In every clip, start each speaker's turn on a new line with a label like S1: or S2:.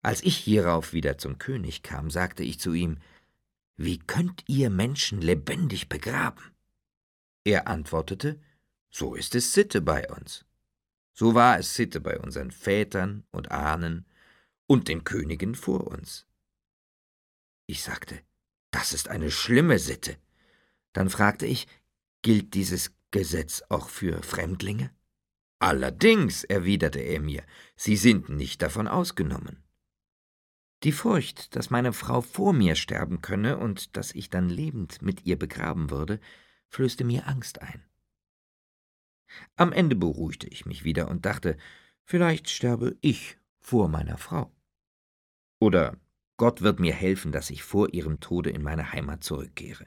S1: Als ich hierauf wieder zum König kam, sagte ich zu ihm: »Wie könnt ihr Menschen lebendig begraben?« Er antwortete: »So ist es Sitte bei uns. So war es Sitte bei unseren Vätern und Ahnen und den Königen vor uns.« Ich sagte: »Das ist eine schlimme Sitte.« Dann fragte ich: »Gilt dieses Gesetz auch für Fremdlinge?« »Allerdings«, erwiderte er mir, »sie sind nicht davon ausgenommen.« Die Furcht, dass meine Frau vor mir sterben könne und dass ich dann lebend mit ihr begraben würde, flößte mir Angst ein. Am Ende beruhigte ich mich wieder und dachte, vielleicht sterbe ich vor meiner Frau. Oder Gott wird mir helfen, dass ich vor ihrem Tode in meine Heimat zurückkehre.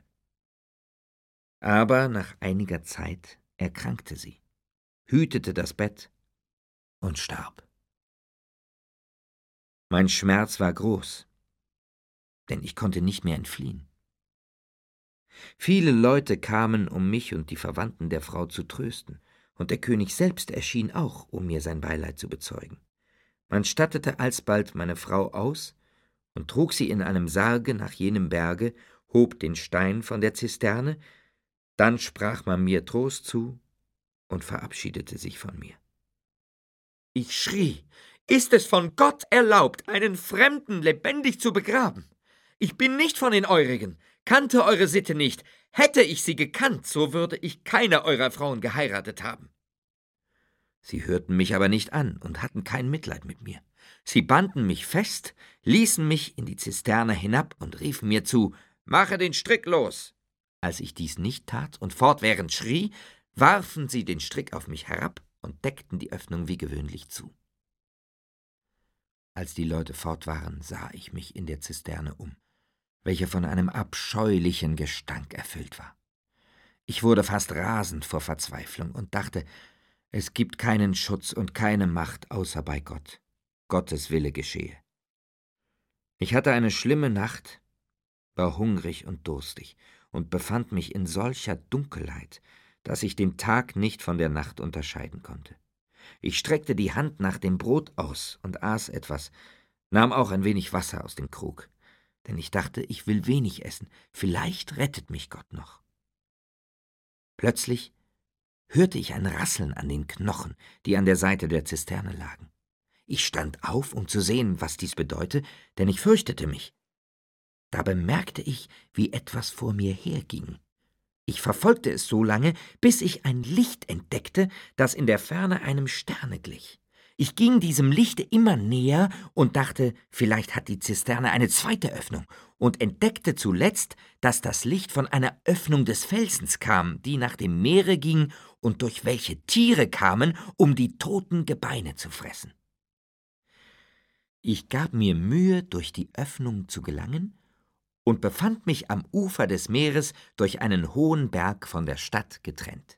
S1: Aber nach einiger Zeit erkrankte sie, hütete das Bett und starb. Mein Schmerz war groß, denn ich konnte nicht mehr entfliehen. Viele Leute kamen, um mich und die Verwandten der Frau zu trösten, und der König selbst erschien auch, um mir sein Beileid zu bezeugen. Man stattete alsbald meine Frau aus und trug sie in einem Sarge nach jenem Berge, hob den Stein von der Zisterne, dann sprach man mir Trost zu und verabschiedete sich von mir. Ich schrie: »Ist es von Gott erlaubt, einen Fremden lebendig zu begraben? Ich bin nicht von den Eurigen, kannte eure Sitte nicht. Hätte ich sie gekannt, so würde ich keine eurer Frauen geheiratet haben.« Sie hörten mich aber nicht an und hatten kein Mitleid mit mir. Sie banden mich fest, ließen mich in die Zisterne hinab und riefen mir zu: »Mache den Strick los!« Als ich dies nicht tat und fortwährend schrie, warfen sie den Strick auf mich herab und deckten die Öffnung wie gewöhnlich zu. Als die Leute fort waren, sah ich mich in der Zisterne um, welche von einem abscheulichen Gestank erfüllt war. Ich wurde fast rasend vor Verzweiflung und dachte, es gibt keinen Schutz und keine Macht außer bei Gott. Gottes Wille geschehe. Ich hatte eine schlimme Nacht, war hungrig und durstig und befand mich in solcher Dunkelheit, dass ich den Tag nicht von der Nacht unterscheiden konnte. Ich streckte die Hand nach dem Brot aus und aß etwas, nahm auch ein wenig Wasser aus dem Krug, denn ich dachte, ich will wenig essen, vielleicht rettet mich Gott noch. Plötzlich hörte ich ein Rasseln an den Knochen, die an der Seite der Zisterne lagen. Ich stand auf, um zu sehen, was dies bedeute, denn ich fürchtete mich. Da bemerkte ich, wie etwas vor mir herging. Ich verfolgte es so lange, bis ich ein Licht entdeckte, das in der Ferne einem Sterne glich. Ich ging diesem Lichte immer näher und dachte, vielleicht hat die Zisterne eine zweite Öffnung, und entdeckte zuletzt, dass das Licht von einer Öffnung des Felsens kam, die nach dem Meere ging und durch welche Tiere kamen, um die toten Gebeine zu fressen. Ich gab mir Mühe, durch die Öffnung zu gelangen, und befand mich am Ufer des Meeres, durch einen hohen Berg von der Stadt getrennt.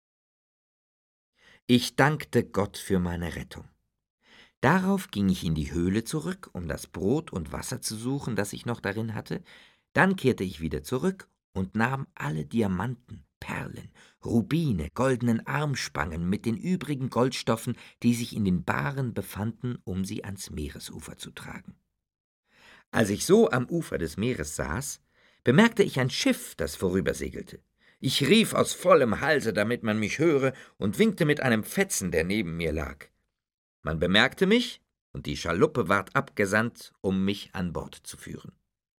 S1: Ich dankte Gott für meine Rettung. Darauf ging ich in die Höhle zurück, um das Brot und Wasser zu suchen, das ich noch darin hatte. Dann kehrte ich wieder zurück und nahm alle Diamanten, Perlen, Rubine, goldenen Armspangen mit den übrigen Goldstoffen, die sich in den Bahren befanden, um sie ans Meeresufer zu tragen. Als ich so am Ufer des Meeres saß, bemerkte ich ein Schiff, das vorübersegelte. Ich rief aus vollem Halse, damit man mich höre, und winkte mit einem Fetzen, der neben mir lag. Man bemerkte mich, und die Schaluppe ward abgesandt, um mich an Bord zu führen.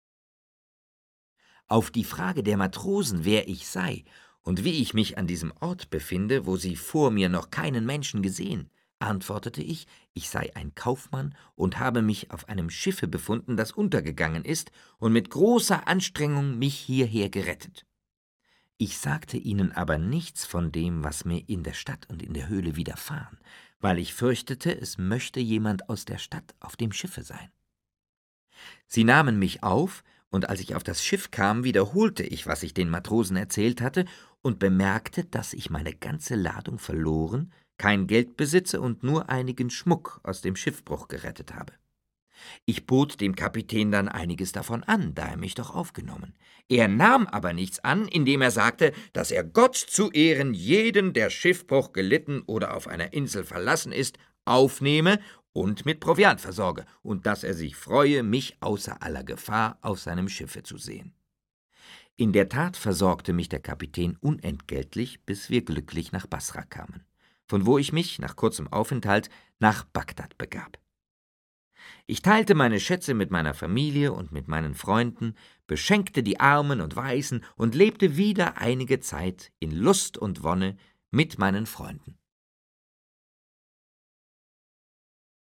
S1: Auf die Frage der Matrosen, wer ich sei und wie ich mich an diesem Ort befinde, wo sie vor mir noch keinen Menschen gesehen, antwortete ich sei ein Kaufmann und habe mich auf einem Schiffe befunden, das untergegangen ist, und mit großer Anstrengung mich hierher gerettet. Ich sagte ihnen aber nichts von dem, was mir in der Stadt und in der Höhle widerfahren, weil ich fürchtete, es möchte jemand aus der Stadt auf dem Schiffe sein. Sie nahmen mich auf, und als ich auf das Schiff kam, wiederholte ich, was ich den Matrosen erzählt hatte, und bemerkte, dass ich meine ganze Ladung verloren, kein Geld besitze und nur einigen Schmuck aus dem Schiffbruch gerettet habe. Ich bot dem Kapitän dann einiges davon an, da er mich doch aufgenommen. Er nahm aber nichts an, indem er sagte, dass er Gott zu Ehren jeden, der Schiffbruch gelitten oder auf einer Insel verlassen ist, aufnehme und mit Proviant versorge, und dass er sich freue, mich außer aller Gefahr auf seinem Schiffe zu sehen. In der Tat versorgte mich der Kapitän unentgeltlich, bis wir glücklich nach Basra kamen, von wo ich mich nach kurzem Aufenthalt nach Bagdad begab. Ich teilte meine Schätze mit meiner Familie und mit meinen Freunden, beschenkte die Armen und Waisen und lebte wieder einige Zeit in Lust und Wonne mit meinen Freunden.